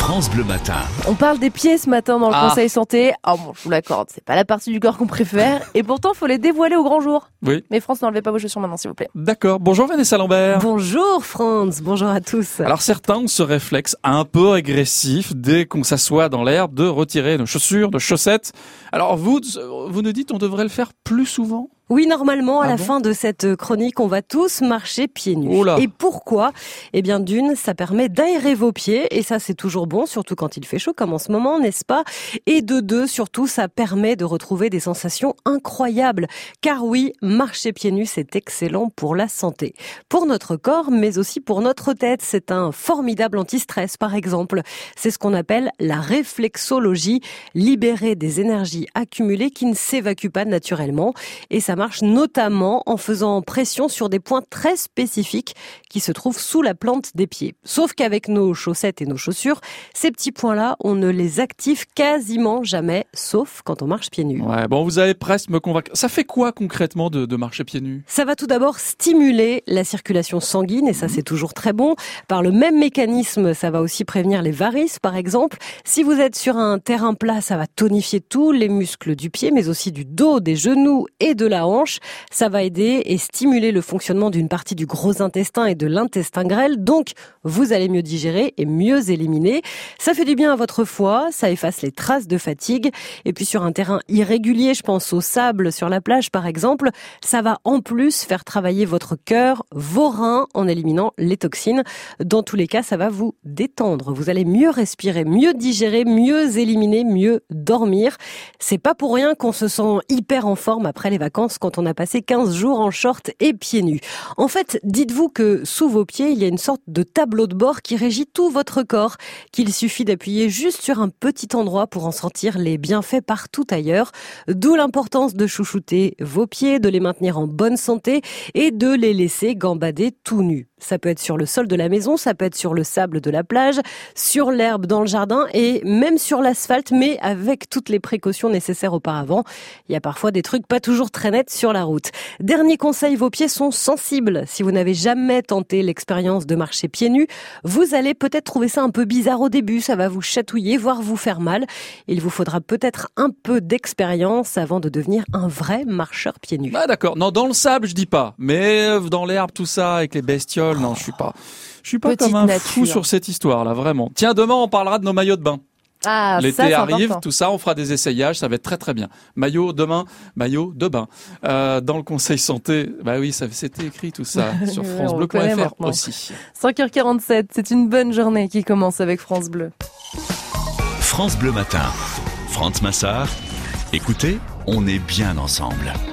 France Bleu Matin. On parle des pieds ce matin dans le Conseil Santé. Ah bon, je vous l'accorde, c'est pas la partie du corps qu'on préfère. Et pourtant, faut les dévoiler au grand jour. Oui. Mais France, n'enlevez pas vos chaussures maintenant, s'il vous plaît. D'accord. Bonjour Vanessa Lambert. Bonjour Franz, bonjour à tous. Alors certains ont ce réflexe un peu agressif dès qu'on s'assoit dans l'herbe de retirer nos chaussures, nos chaussettes. Alors vous nous dites on devrait le faire plus souvent ? Oui, normalement, à la bon fin de cette chronique, on va tous marcher pieds nus. Oula. Et pourquoi ? Eh bien, d'une, ça permet d'aérer vos pieds, et ça, c'est toujours bon, surtout quand il fait chaud, comme en ce moment, n'est-ce pas ? Et de deux, surtout, ça permet de retrouver des sensations incroyables. Car oui, marcher pieds nus, c'est excellent pour la santé. Pour notre corps, mais aussi pour notre tête. C'est un formidable anti-stress, par exemple. C'est ce qu'on appelle la réflexologie, libérer des énergies accumulées qui ne s'évacuent pas naturellement. Et ça marche notamment en faisant pression sur des points très spécifiques qui se trouvent sous la plante des pieds. Sauf qu'avec nos chaussettes et nos chaussures, ces petits points-là, on ne les active quasiment jamais, sauf quand on marche pieds nus. Ouais, bon, vous avez presque me convaincre. Ça fait quoi concrètement de marcher pieds nus ? Ça va tout d'abord stimuler la circulation sanguine, et ça c'est toujours très bon. Par le même mécanisme, ça va aussi prévenir les varices, par exemple. Si vous êtes sur un terrain plat, ça va tonifier tous les muscles du pied, mais aussi du dos, des genoux et de la hanche. Ça va aider et stimuler le fonctionnement d'une partie du gros intestin et de l'intestin grêle. Donc, vous allez mieux digérer et mieux éliminer. Ça fait du bien à votre foie, ça efface les traces de fatigue. Et puis sur un terrain irrégulier, je pense au sable sur la plage par exemple, ça va en plus faire travailler votre cœur, vos reins en éliminant les toxines. Dans tous les cas, ça va vous détendre. Vous allez mieux respirer, mieux digérer, mieux éliminer, mieux dormir. C'est pas pour rien qu'on se sent hyper en forme après les vacances quand on a passé 15 jours en short et pieds nus. En fait, dites-vous que sous vos pieds, il y a une sorte de tableau de bord qui régit tout votre corps, qu'il suffit d'appuyer juste sur un petit endroit pour en sentir les bienfaits partout ailleurs. D'où l'importance de chouchouter vos pieds, de les maintenir en bonne santé et de les laisser gambader tout nus. Ça peut être sur le sol de la maison, ça peut être sur le sable de la plage, sur l'herbe dans le jardin et même sur l'asphalte, mais avec toutes les précautions nécessaires auparavant. Il y a parfois des trucs pas toujours très nets sur la route. Dernier conseil, vos pieds sont sensibles. Si vous n'avez jamais tenté l'expérience de marcher pieds nus, vous allez peut-être trouver ça un peu bizarre au début, ça va vous chatouiller, voire vous faire mal. Il vous faudra peut-être un peu d'expérience avant de devenir un vrai marcheur pieds nus. Ah d'accord. Non, dans le sable, je dis pas. Mais dans l'herbe, tout ça, avec les bestioles, non, je suis pas Petite comme un nature. fou sur cette histoire-là, vraiment. Tiens, demain, on parlera de nos maillots de bain. Ah, L'été ça, c'est arrive, important. tout ça, on fera des essayages, ça va être très très bien. Maillot demain, maillot de bain. Dans le Conseil Santé, bah oui, c'était écrit tout ça sur Oui, on le connaît francebleu.fr maintenant. aussi. 5h47, c'est une bonne journée qui commence avec France Bleu. France Bleu Matin. France Massard. Écoutez, on est bien ensemble.